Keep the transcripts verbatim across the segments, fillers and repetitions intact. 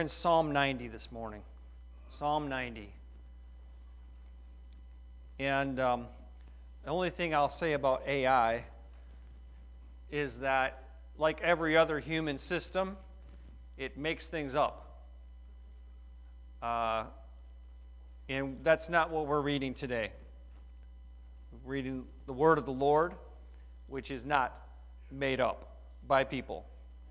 In Psalm ninety this morning. Psalm ninety. And um, the only thing I'll say about A I is that, like every other human system, it makes things up. Uh, and that's not what we're reading today. We're reading the word of the Lord, which is not made up by people.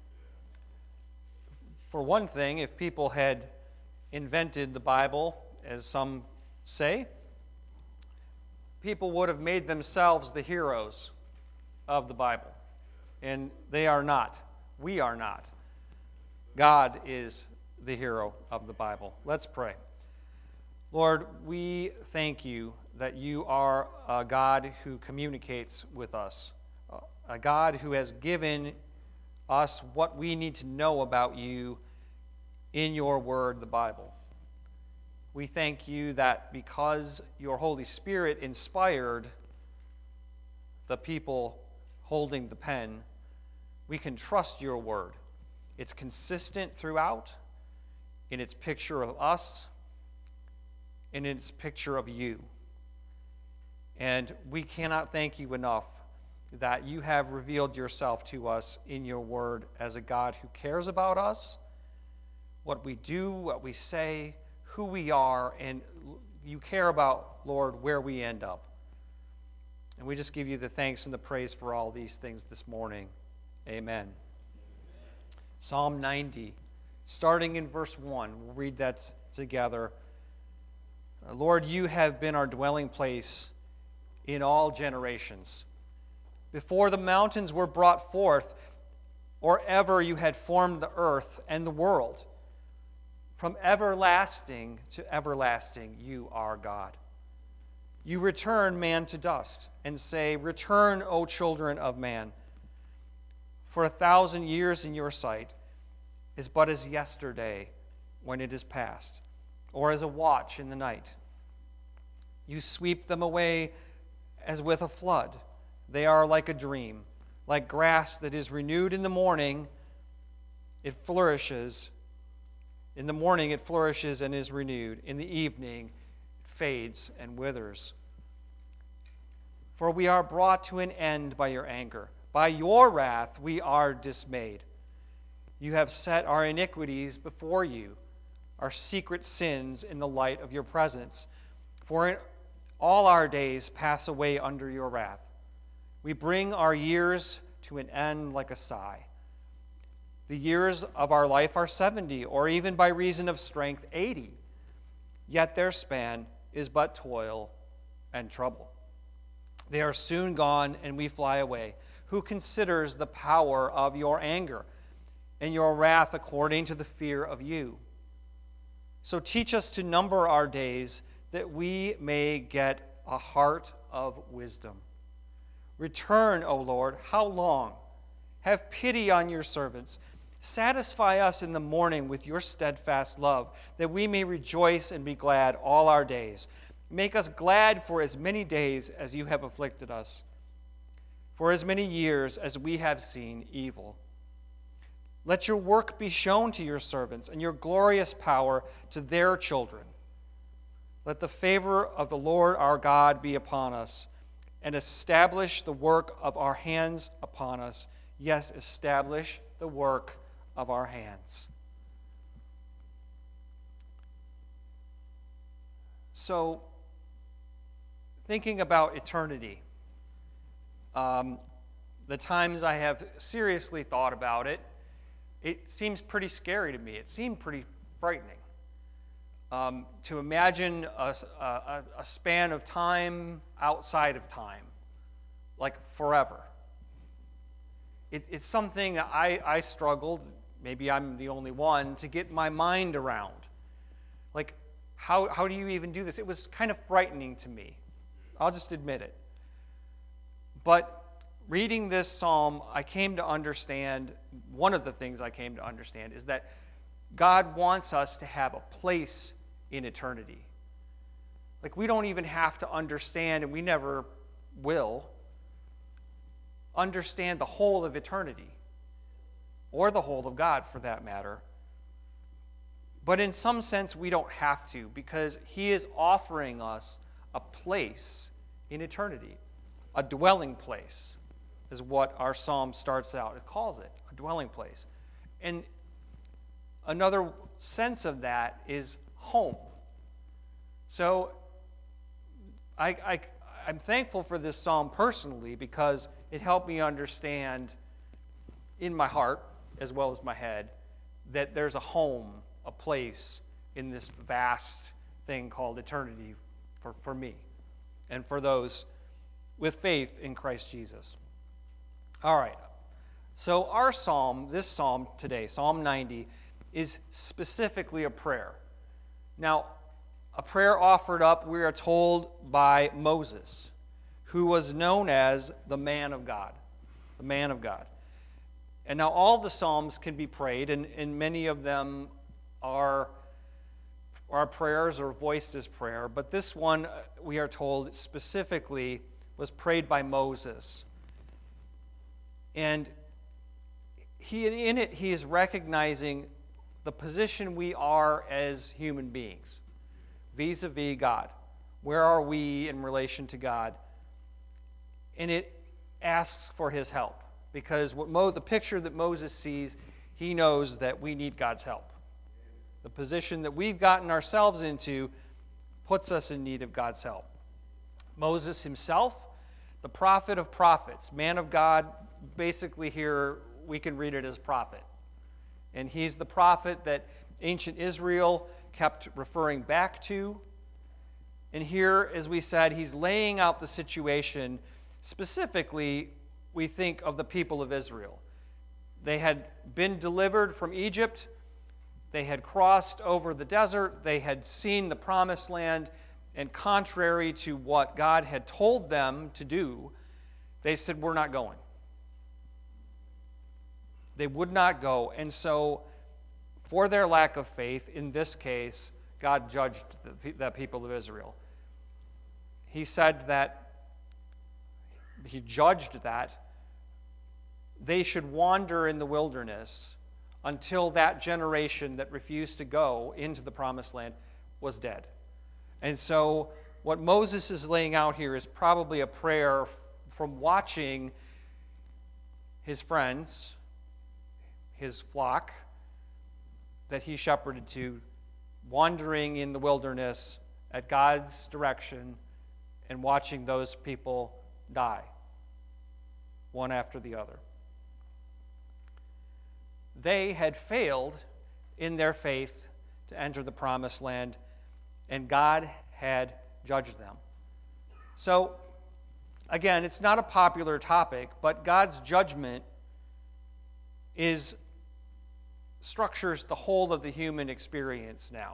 For one thing, if people had invented the Bible, as some say, people would have made themselves the heroes of the Bible. And they are not. We are not. God is the hero of the Bible. Let's pray. Lord, we thank you that you are a God who communicates with us, a God who has given us what we need to know about you in your word, the Bible. We thank you that because your Holy Spirit inspired the people holding the pen, we can trust your word. It's consistent throughout in its picture of us and in its picture of you. And we cannot thank you enough that you have revealed yourself to us in your word as a God who cares about us, what we do, what we say, who we are, and you care about, Lord, where we end up. And we just give you the thanks and the praise for all these things this morning. Amen. Amen. Psalm ninety, starting in verse one. We'll read that together. Lord, you have been our dwelling place in all generations. Before the mountains were brought forth, or ever you had formed the earth and the world, from everlasting to everlasting, you are God. You return man to dust and say, "Return, O children of man." For a thousand years in your sight is but as yesterday when it is past, or as a watch in the night. You sweep them away as with a flood. They are like a dream, like grass that is renewed in the morning. It flourishes. In the morning it flourishes and is renewed. In the evening it fades and withers. For we are brought to an end by your anger. By your wrath we are dismayed. You have set our iniquities before you, our secret sins in the light of your presence. For all our days pass away under your wrath. We bring our years to an end like a sigh. The years of our life are seventy, or even by reason of strength, eighty. Yet their span is but toil and trouble. They are soon gone, and we fly away. Who considers the power of your anger and your wrath according to the fear of you? So teach us to number our days, that we may get a heart of wisdom. Return, O Lord, how long? Have pity on your servants. Satisfy us in the morning with your steadfast love, that we may rejoice and be glad all our days. Make us glad for as many days as you have afflicted us, for as many years as we have seen evil. Let your work be shown to your servants, and your glorious power to their children. Let the favor of the Lord our God be upon us, and establish the work of our hands upon us. Yes, establish the work of our hands. So, thinking about eternity, um, the times I have seriously thought about it, it seems pretty scary to me. It seemed pretty frightening. Um, to imagine a, a, a span of time outside of time, like forever. It, it's something that I, I struggled, maybe I'm the only one, to get my mind around. Like, how, how do you even do this? It was kind of frightening to me. I'll just admit it. But reading this psalm, I came to understand, one of the things I came to understand is that God wants us to have a place in eternity. Like, we don't even have to understand, and we never will, understand the whole of eternity, or the whole of God for that matter. But in some sense, we don't have to, because he is offering us a place in eternity, a dwelling place is what our psalm starts out. It calls it a dwelling place. And another sense of that is home. So I, I, I'm thankful for this psalm personally because it helped me understand in my heart as well as my head that there's a home, a place in this vast thing called eternity for, for me and for those with faith in Christ Jesus. All right. So our psalm, this psalm today, Psalm ninety, is specifically a prayer. Now, a prayer offered up, we are told, by Moses, who was known as the man of God. The man of God. And now all the psalms can be prayed, and, and many of them are, are prayers or voiced as prayer. But this one, we are told, specifically was prayed by Moses. And he, in it, he is recognizing the position we are as human beings vis-a-vis God. Where are we in relation to God? And it asks for his help. Because what Mo, the picture that Moses sees, he knows that we need God's help. The position that we've gotten ourselves into puts us in need of God's help. Moses himself, the prophet of prophets, man of God, basically here we can read it as prophet. And he's the prophet that ancient Israel kept referring back to. And here, as we said, he's laying out the situation. Specifically, we think of the people of Israel. They had been delivered from Egypt. They had crossed over the desert. They had seen the promised land. And contrary to what God had told them to do, they said, we're not going. They would not go. And so, for their lack of faith, in this case, God judged the, the people of Israel. He said that, he judged that they should wander in the wilderness until that generation that refused to go into the promised land was dead. And so, what Moses is laying out here is probably a prayer from watching his friends, his flock that he shepherded to, wandering in the wilderness at God's direction and watching those people die, one after the other. They had failed in their faith to enter the promised land, and God had judged them. So, again, it's not a popular topic, but God's judgment is structures the whole of the human experience now.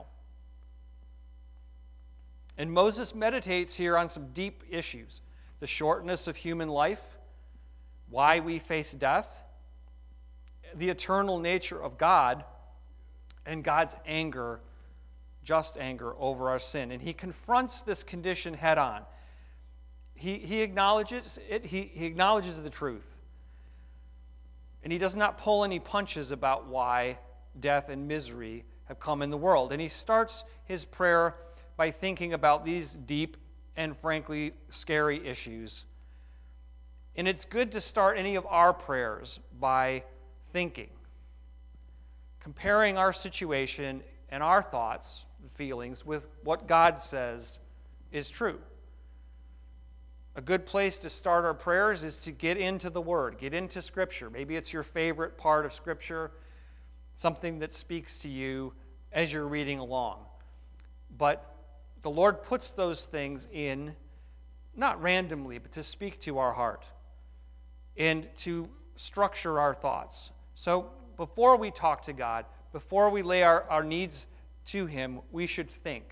And Moses meditates here on some deep issues. The shortness of human life, why we face death, the eternal nature of God, and God's anger, just anger over our sin. And he confronts this condition head on. He, he acknowledges it, he, he acknowledges the truth. And he does not pull any punches about why death and misery have come in the world. And he starts his prayer by thinking about these deep and frankly scary issues. And it's good to start any of our prayers by thinking, comparing our situation and our thoughts and feelings with what God says is true. A good place to start our prayers is to get into the Word, get into Scripture. Maybe it's your favorite part of Scripture, something that speaks to you as you're reading along. But the Lord puts those things in, not randomly, but to speak to our heart and to structure our thoughts. So before we talk to God, before we lay our, our needs to Him, we should think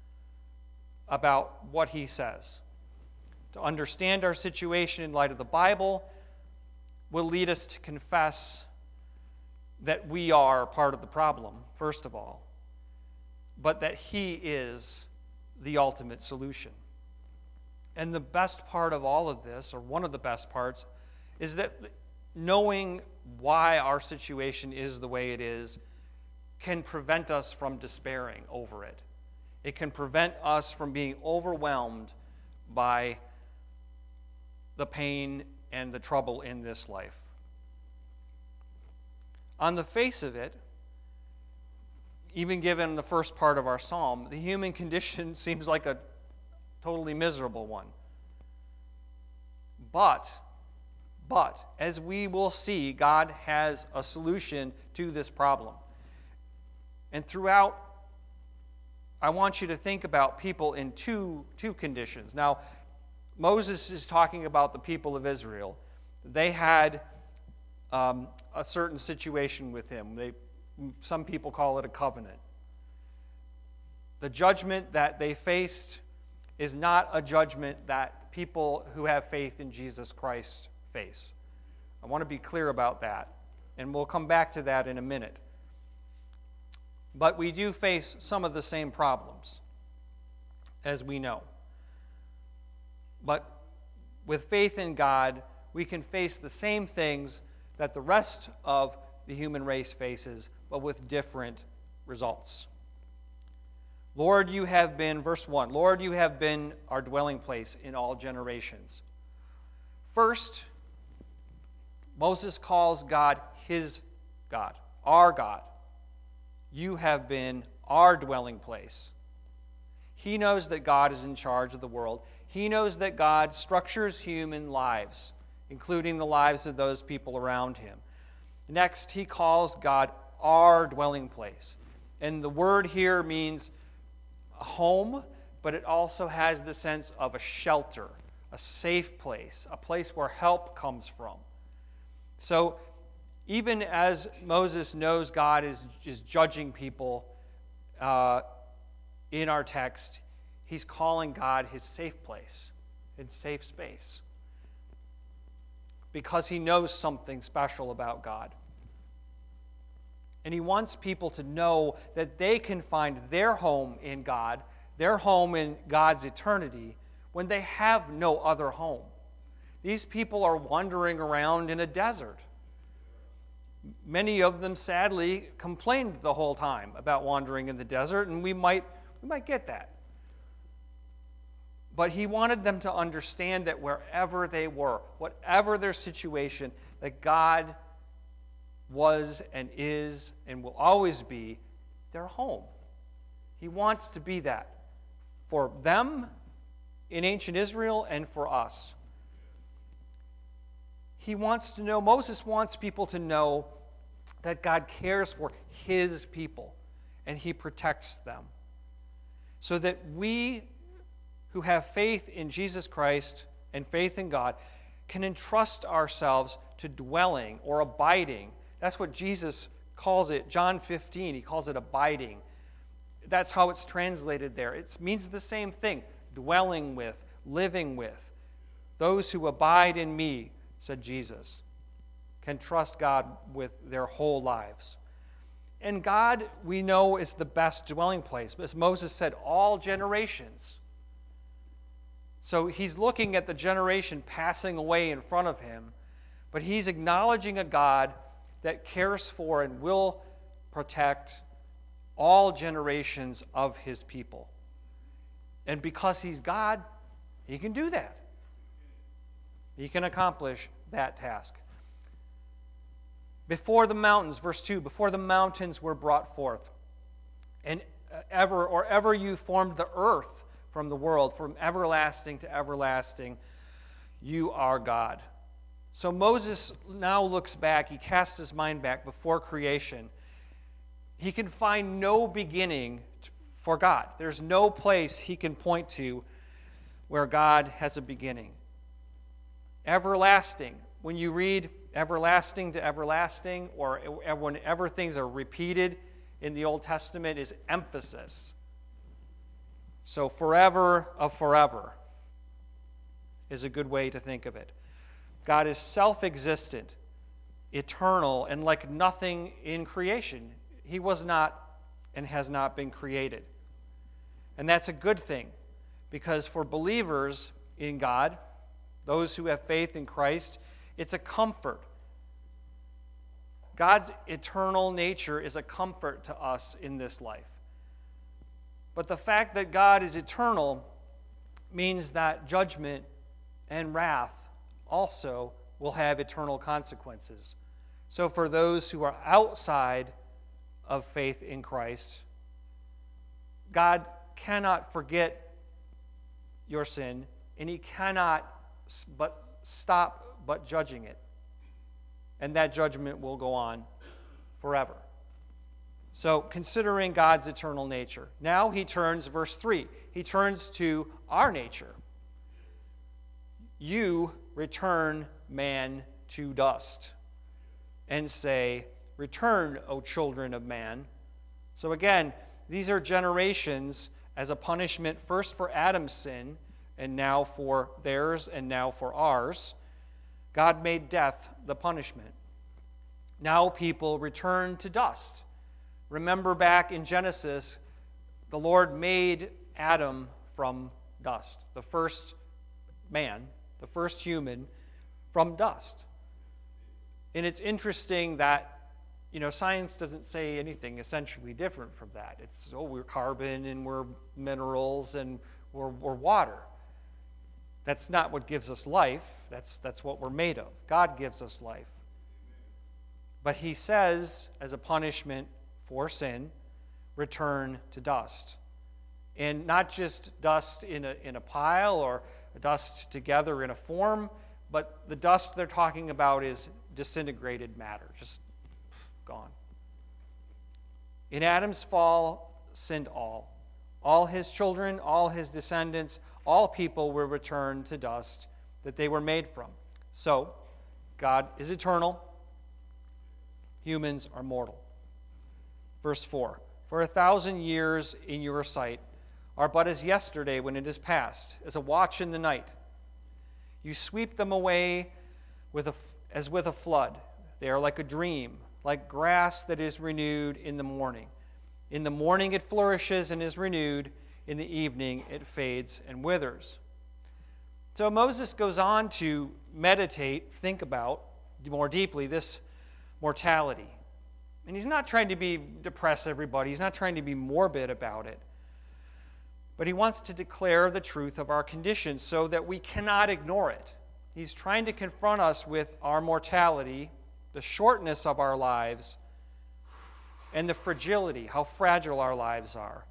about what He says. To understand our situation in light of the Bible will lead us to confess that we are part of the problem, first of all, but that He is the ultimate solution. And the best part of all of this, or one of the best parts, is that knowing why our situation is the way it is can prevent us from despairing over it. It can prevent us from being overwhelmed by the pain and the trouble in this life. On the face of it, even given the first part of our psalm, the human condition seems like a totally miserable one. But, but, as we will see, God has a solution to this problem. And throughout, I want you to think about people in two, two conditions. Now, Moses is talking about the people of Israel. They had um, a certain situation with him. They, some people call it a covenant. The judgment that they faced is not a judgment that people who have faith in Jesus Christ face. I want to be clear about that, and we'll come back to that in a minute. But we do face some of the same problems, as we know. But with faith in God, we can face the same things that the rest of the human race faces, but with different results. Lord, you have been, verse one, Lord, you have been our dwelling place in all generations. First, Moses calls God his God, our God. You have been our dwelling place. He knows that God is in charge of the world. He knows that God structures human lives, including the lives of those people around him. Next, he calls God our dwelling place. And the word here means a home, but it also has the sense of a shelter, a safe place, a place where help comes from. So even as Moses knows God is, is judging people uh, in our text, he's calling God his safe place, his safe space, because he knows something special about God. And he wants people to know that they can find their home in God, their home in God's eternity, when they have no other home. These people are wandering around in a desert. Many of them, sadly, complained the whole time about wandering in the desert, and we might, we might get that. But he wanted them to understand that wherever they were, whatever their situation, that God was and is and will always be their home. He wants to be that for them in ancient Israel and for us. He wants to know, Moses wants people to know that God cares for his people and he protects them. So that we who have faith in Jesus Christ and faith in God can entrust ourselves to dwelling or abiding. That's what Jesus calls it. John fifteen, he calls it abiding. That's how it's translated there. It means the same thing, dwelling with, living with. Those who abide in me, said Jesus, can trust God with their whole lives. And God, we know, is the best dwelling place. As Moses said, all generations. So he's looking at the generation passing away in front of him, but he's acknowledging a God that cares for and will protect all generations of his people. And because he's God, he can do that. He can accomplish that task. Before the mountains, verse two, before the mountains were brought forth, and ever or ever you formed the earth from the world, from everlasting to everlasting, you are God. So Moses now looks back, he casts his mind back before creation. He can find no beginning for God. There's no place he can point to where God has a beginning. Everlasting. When you read everlasting to everlasting, or whenever things are repeated in the Old Testament, is emphasis. So forever of forever is a good way to think of it. God is self-existent, eternal, and like nothing in creation. He was not and has not been created. And that's a good thing, because for believers in God, those who have faith in Christ, it's a comfort God's eternal nature is a comfort to us in this life. But the fact that God is eternal means that judgment and wrath also will have eternal consequences. So for those who are outside of faith in Christ, God cannot forget your sin, and he cannot but stop but judging it. And that judgment will go on forever. So considering God's eternal nature. Now he turns, verse three, he turns to our nature. You return man to dust and say, return, O children of man. So again, these are generations as a punishment first for Adam's sin, and now for theirs, and now for ours. God made death the punishment. Now people return to dust. Remember back in Genesis, the Lord made Adam from dust, the first man, the first human, from dust. And it's interesting that, you know, science doesn't say anything essentially different from that. It's, oh, we're carbon and we're minerals and we're, we're water. That's not what gives us life. That's, that's what we're made of. God gives us life. But he says, as a punishment for sin, return to dust. And not just dust in a, in a pile or dust together in a form, but the dust they're talking about is disintegrated matter, just gone. In Adam's fall, sinned all. All his children, all his descendants, all people were returned to dust that they were made from. So, God is eternal. Humans are mortal. Verse four, for a thousand years in your sight are but as yesterday when it is past, as a watch in the night. You sweep them away with a, as with a flood. They are like a dream, like grass that is renewed in the morning. In the morning it flourishes and is renewed. In the evening it fades and withers. So Moses goes on to meditate, think about more deeply this mortality. And he's not trying to be depress everybody. He's not trying to be morbid about it. But he wants to declare the truth of our condition so that we cannot ignore it. He's trying to confront us with our mortality, the shortness of our lives, and the fragility, how fragile our lives are.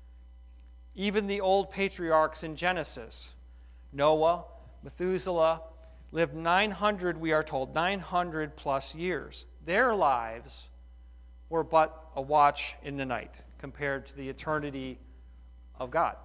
Even the old patriarchs in Genesis, Noah, Methuselah, lived nine hundred, we are told, nine hundred plus years. Their lives were but a watch in the night compared to the eternity of God.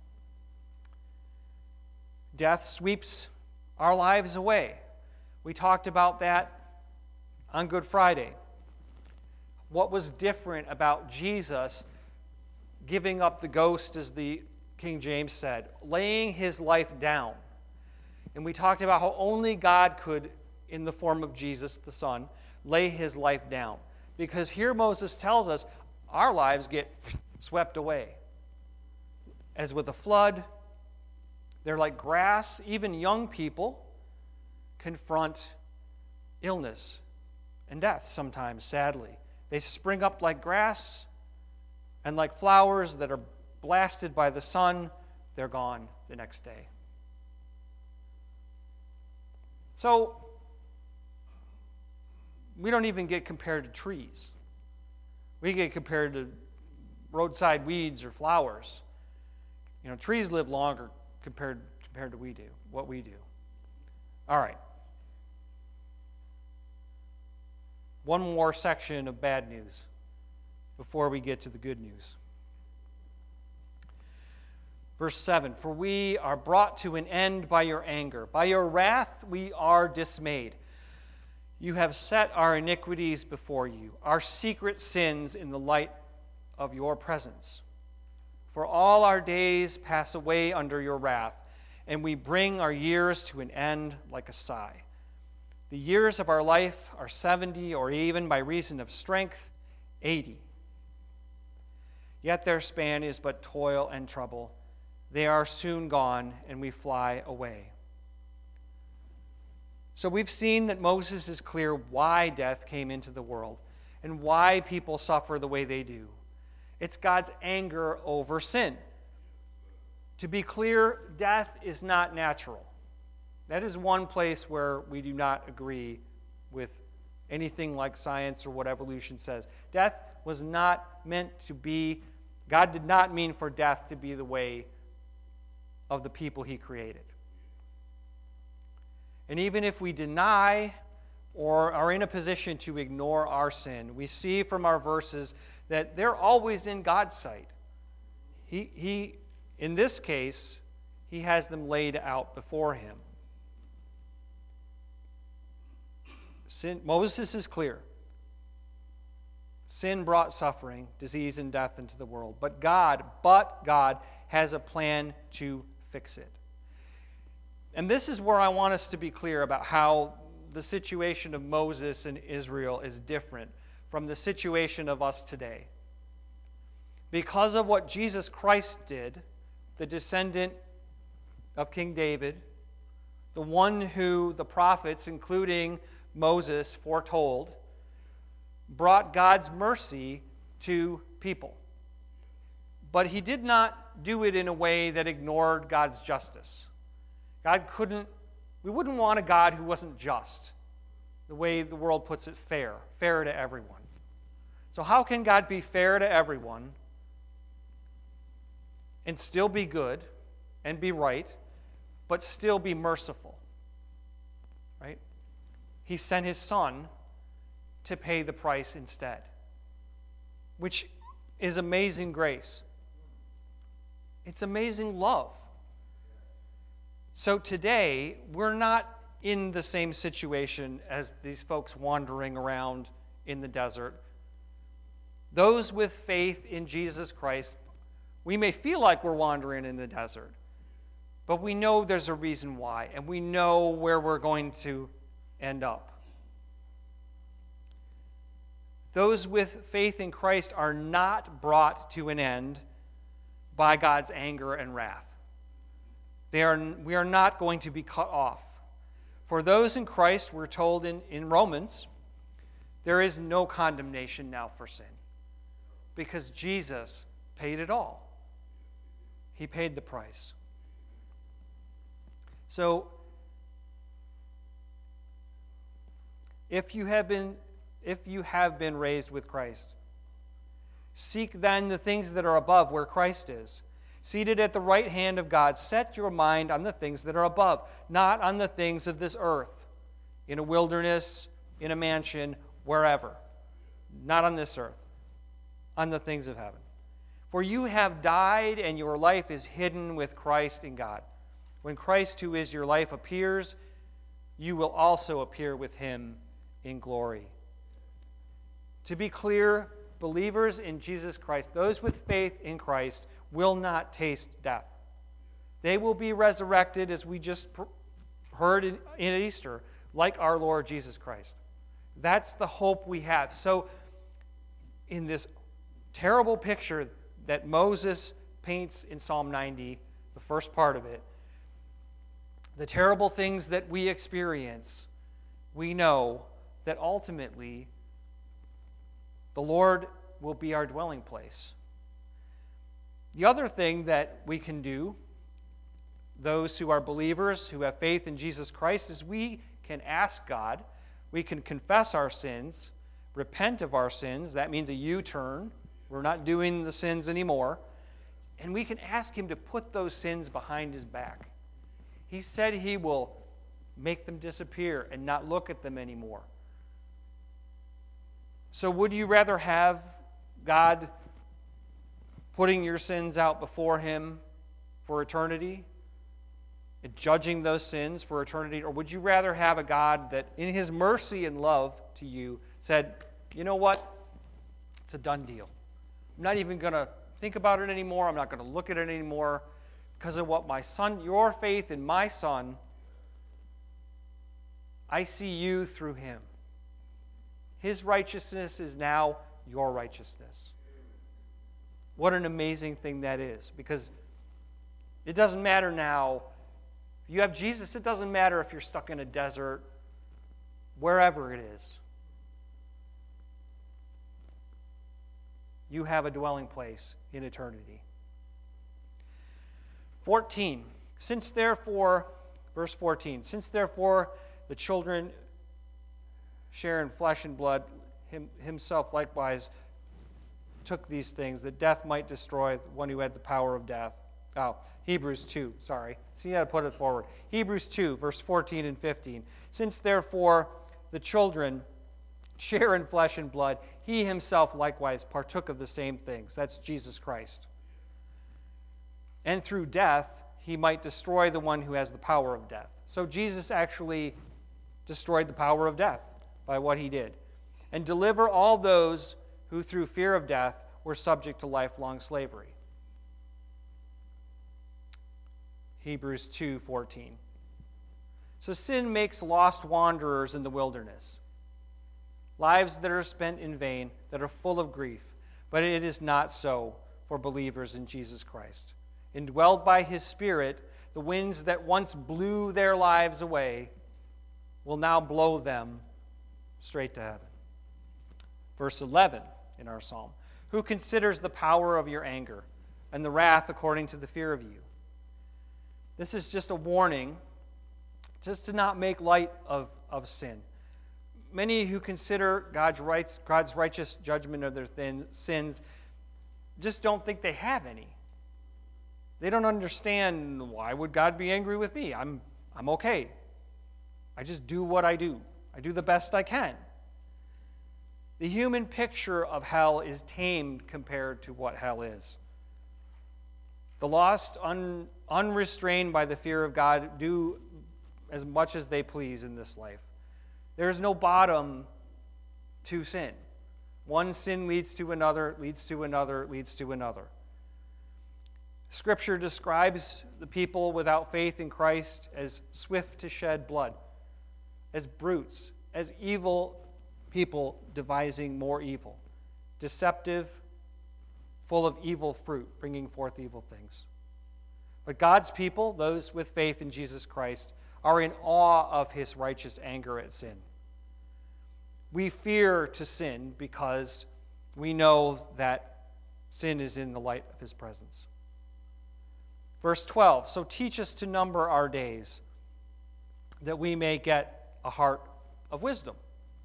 Death sweeps our lives away. We talked about that on Good Friday. What was different about Jesus giving up the ghost, as the King James said, laying his life down? And we talked about how only God could, in the form of Jesus the Son, lay his life down. Because here Moses tells us our lives get swept away. As with a flood, they're like grass. Even young people confront illness and death sometimes, sadly. They spring up like grass, and like flowers that are blasted by the sun, they're gone the next day. So, we don't even get compared to trees. We get compared to roadside weeds or flowers. You know, trees live longer compared, compared to we do, what we do. All right. One more section of bad news before we get to the good news. Verse seven, for we are brought to an end by your anger. By your wrath we are dismayed. You have set our iniquities before you, our secret sins in the light of your presence. For all our days pass away under your wrath, and we bring our years to an end like a sigh. The years of our life are seventy, or even by reason of strength, eighty. Yet their span is but toil and trouble. They are soon gone, and we fly away. So we've seen that Moses is clear why death came into the world and why people suffer the way they do. It's God's anger over sin. To be clear, death is not natural. That is one place where we do not agree with anything like science or what evolution says. Death was not meant to be, God did not mean for death to be the way of the people he created. And even if we deny or are in a position to ignore our sin, we see from our verses that they're always in God's sight. He, he, in this case, he has them laid out before him. Sin, Moses is clear. Sin brought suffering, disease, and death into the world. But God, but God has a plan to fix it. And this is where I want us to be clear about how the situation of Moses and Israel is different from the situation of us today. Because of what Jesus Christ did, the descendant of King David, the one who the prophets, including Moses, foretold, brought God's mercy to people. But he did not do it in a way that ignored God's justice. God couldn't, we wouldn't want a God who wasn't just, the way the world puts it, fair, fair to everyone. So how can God be fair to everyone and still be good and be right, but still be merciful? Right? He sent his son to pay the price instead, which is amazing grace. It's amazing love. So today, we're not in the same situation as these folks wandering around in the desert. Those with faith in Jesus Christ, we may feel like we're wandering in the desert, but we know there's a reason why, and we know where we're going to end up. Those with faith in Christ are not brought to an end by God's anger and wrath. They are, we are not going to be cut off. For those in Christ, we're told in, in Romans, there is no condemnation now for sin, because Jesus paid it all. He paid the price. So, if you have been, if you have been raised with Christ, seek then the things that are above, where Christ is, seated at the right hand of God. Set your mind on the things that are above, not on the things of this earth, in a wilderness, in a mansion, wherever. Not on this earth, on the things of heaven. For you have died, and your life is hidden with Christ in God. When Christ, who is your life, appears, you will also appear with him in glory. To be clear, believers in Jesus Christ, those with faith in Christ, will not taste death. They will be resurrected, as we just heard in, in Easter, like our Lord Jesus Christ. That's the hope we have. So, in this terrible picture that Moses paints in Psalm ninety, the first part of it, the terrible things that we experience, we know that ultimately the Lord will be our dwelling place. The other thing that we can do, those who are believers, who have faith in Jesus Christ, is we can ask God, we can confess our sins, repent of our sins. That means a U-turn. We're not doing the sins anymore. And we can ask him to put those sins behind his back. He said he will make them disappear and not look at them anymore. So would you rather have God putting your sins out before him for eternity and judging those sins for eternity? Or would you rather have a God that in his mercy and love to you said, you know what? It's a done deal. I'm not even going to think about it anymore. I'm not going to look at it anymore because of what my son, your faith in my son, I see you through him. His righteousness is now your righteousness. What an amazing thing that is, because it doesn't matter now. If you have Jesus, it doesn't matter if you're stuck in a desert wherever it is. You have a dwelling place in eternity. fourteen. Since therefore, verse fourteen, since therefore the children share in flesh and blood, him, himself likewise took these things, that death might destroy the one who had the power of death. Oh, Hebrews two, sorry. See how to put it forward. Hebrews two, verse fourteen and fifteen. Since therefore the children share in flesh and blood, he himself likewise partook of the same things. That's Jesus Christ. And through death, he might destroy the one who has the power of death. So Jesus actually destroyed the power of death by what he did. And deliver all those who through fear of death were subject to lifelong slavery. Hebrews two fourteen. So sin makes lost wanderers in the wilderness. Lives that are spent in vain, that are full of grief. But it is not so for believers in Jesus Christ. Indwelled by his Spirit, the winds that once blew their lives away will now blow them straight to heaven. Verse eleven in our psalm. Who considers the power of your anger and the wrath according to the fear of you? This is just a warning just to not make light of, of sin. Many who consider God's, rights, God's righteous judgment of their thin, sins just don't think they have any. They don't understand, why would God be angry with me? I'm, I'm okay. I just do what I do. I do the best I can. The human picture of hell is tamed compared to what hell is. The lost, un, unrestrained by the fear of God, do as much as they please in this life. There is no bottom to sin. One sin leads to another, leads to another, leads to another. Scripture describes the people without faith in Christ as swift to shed blood, as brutes, as evil people devising more evil, deceptive, full of evil fruit, bringing forth evil things. But God's people, those with faith in Jesus Christ, are in awe of his righteous anger at sin. We fear to sin because we know that sin is in the light of his presence. Verse twelve, so teach us to number our days, that we may get a heart of wisdom.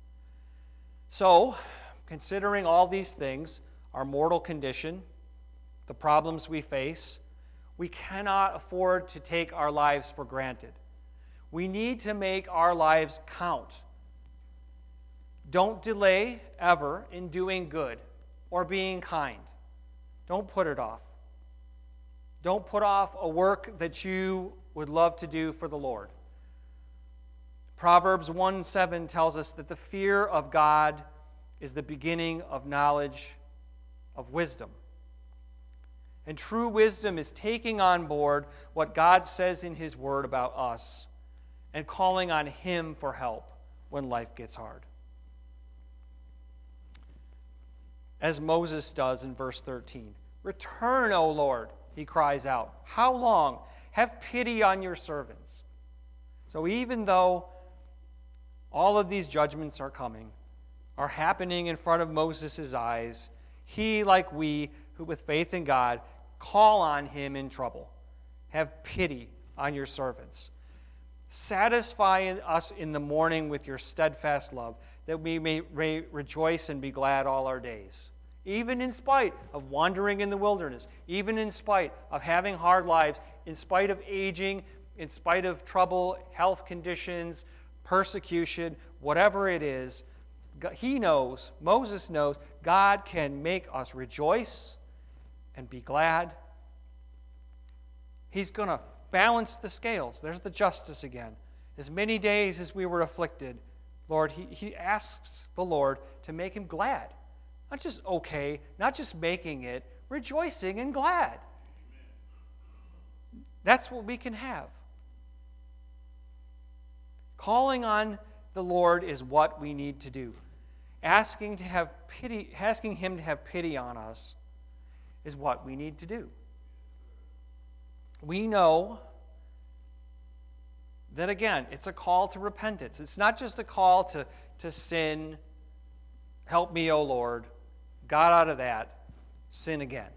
So, considering all these things, our mortal condition, the problems we face, we cannot afford to take our lives for granted. We need to make our lives count. Don't delay ever in doing good or being kind. Don't put it off. Don't put off a work that you would love to do for the Lord. Proverbs one seven tells us that the fear of God is the beginning of knowledge, of wisdom. And true wisdom is taking on board what God says in his word about us and calling on him for help when life gets hard. As Moses does in verse thirteen, return, O Lord, he cries out. How long? Have pity on your servants. So even though all of these judgments are coming, are happening in front of Moses' eyes, he, like we, who with faith in God, call on him in trouble. Have pity on your servants. Satisfy us in the morning with your steadfast love, that we may re- rejoice and be glad all our days. Even in spite of wandering in the wilderness, even in spite of having hard lives, in spite of aging, in spite of trouble, health conditions, persecution, whatever it is, he knows, Moses knows, God can make us rejoice and be glad. He's going to balance the scales. There's the justice again. As many days as we were afflicted, Lord, he, he asks the Lord to make him glad. Not just okay, not just making it, rejoicing and glad. That's what we can have. Calling on the Lord is what we need to do. Asking to have pity, asking him to have pity on us is what we need to do. We know then again, it's a call to repentance. It's not just a call to, to sin, help me, O Lord, got out of that, sin again.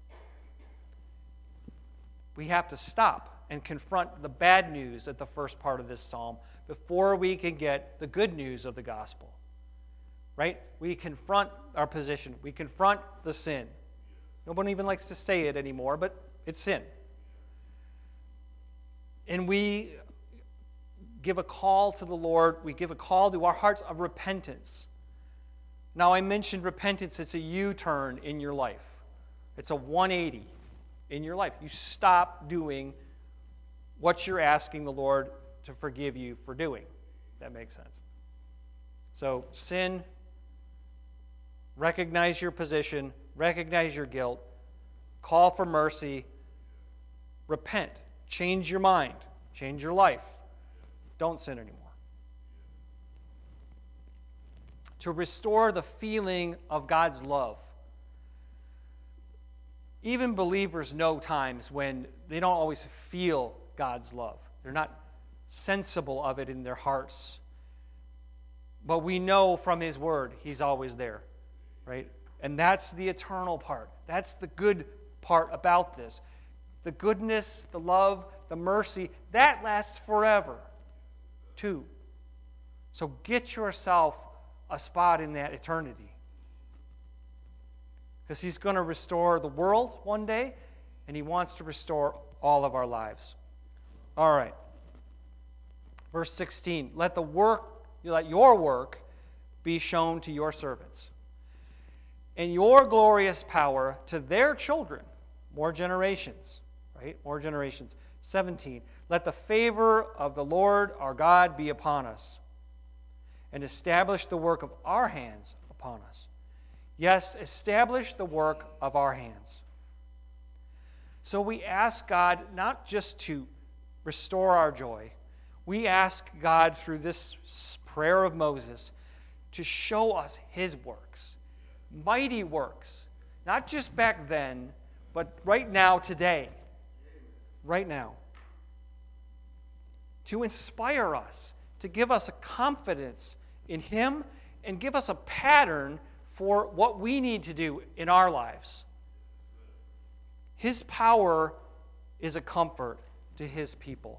We have to stop and confront the bad news at the first part of this psalm before we can get the good news of the gospel. Right? We confront our position. We confront the sin. Nobody even likes to say it anymore, but it's sin. And we give a call to the Lord. We give a call to our hearts of repentance. Now, I mentioned repentance. It's a U-turn in your life. It's a one eighty in your life. You stop doing what you're asking the Lord to forgive you for doing. That makes sense. So, sin, recognize your position, recognize your guilt, call for mercy, repent, change your mind, change your life. Don't sin anymore. To restore the feeling of God's love. Even believers know times when they don't always feel God's love. They're not sensible of it in their hearts. But we know from His Word He's always there, right? And that's the eternal part. That's the good part about this. The goodness, the love, the mercy, that lasts forever, too. So get yourself a spot in that eternity. Because He's going to restore the world one day, and He wants to restore all of our lives. All right. Verse sixteen, let the work, let your work be shown to your servants, and your glorious power to their children, more generations, right? More generations. seventeen, let the favor of the Lord our God be upon us, and establish the work of our hands upon us. Yes, establish the work of our hands. So we ask God not just to restore our joy, we ask God through this prayer of Moses to show us His works, mighty works, not just back then, but right now, today, right now, to inspire us, to give us a confidence in Him and give us a pattern for what we need to do in our lives. His power is a comfort to His people.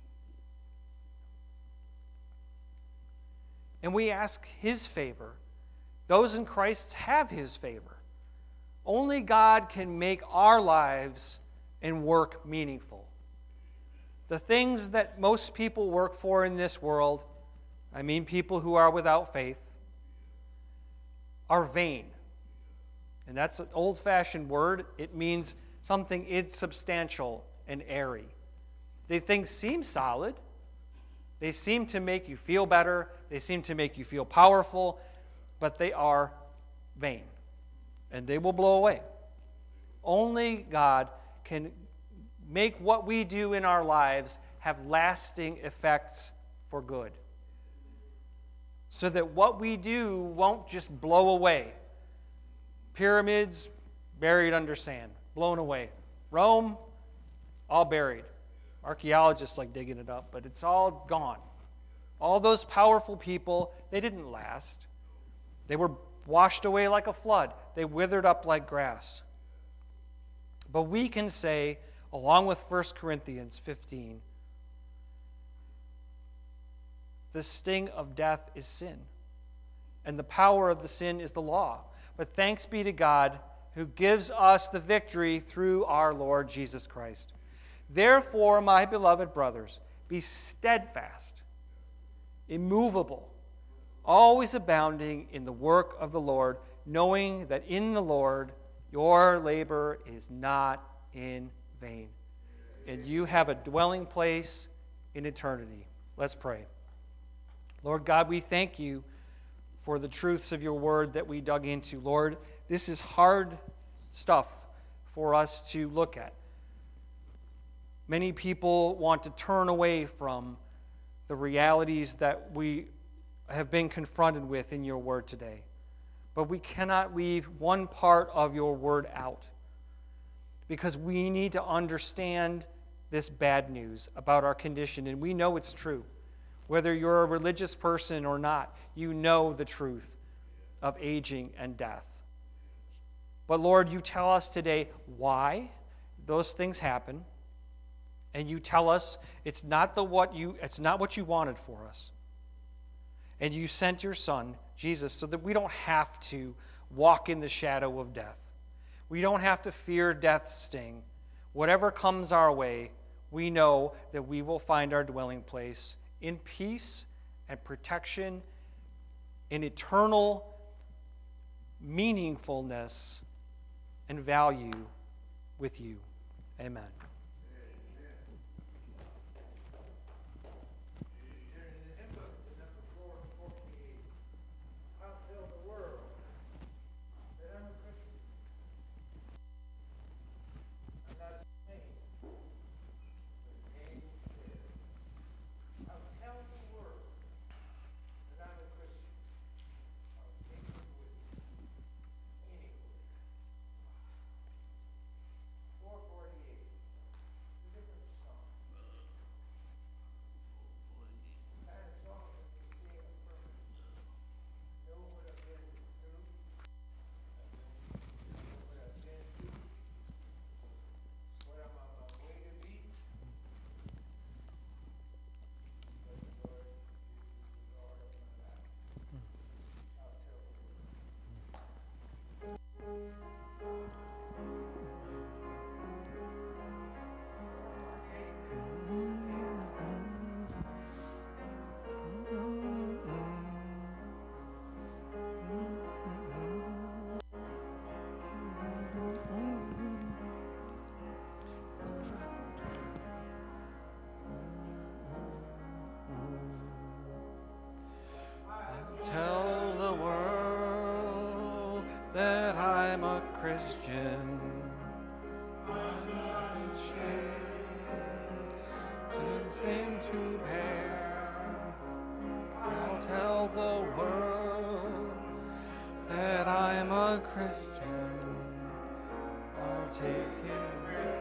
And we ask His favor. Those in Christ have His favor. Only God can make our lives and work meaningful. The things that most people work for in this world, I mean people who are without faith, are vain. And that's an old-fashioned word. It means something insubstantial and airy. They things seem solid. They seem to make you feel better. They seem to make you feel powerful, but they are vain, and they will blow away. Only God can make what we do in our lives have lasting effects for good, so that what we do won't just blow away. Pyramids buried under sand, blown away. Rome, all buried. Archaeologists like digging it up, but it's all gone. All those powerful people, they didn't last. They were washed away like a flood. They withered up like grass. But we can say, along with First Corinthians fifteen, the sting of death is sin, and the power of the sin is the law. But thanks be to God who gives us the victory through our Lord Jesus Christ. Therefore, my beloved brothers, be steadfast, immovable, always abounding in the work of the Lord, knowing that in the Lord your labor is not in vain, and you have a dwelling place in eternity. Let's pray. Lord God, we thank you for the truths of your word that we dug into. Lord, this is hard stuff for us to look at. Many people want to turn away from the realities that we have been confronted with in your word today. But we cannot leave one part of your word out, because we need to understand this bad news about our condition, and we know it's true. Whether you're a religious person or not, you know the truth of aging and death. But Lord, you tell us today why those things happen, and you tell us it's not the what you it's not what you wanted for us. And you sent your Son, Jesus, so that we don't have to walk in the shadow of death. We don't have to fear death's sting. Whatever comes our way, we know that we will find our dwelling place in peace and protection, in eternal meaningfulness and value with you. Amen. Tell the world that I'm a Christian. I'm not ashamed to claim to bear. I'll tell the world that I'm a Christian. I'll take him.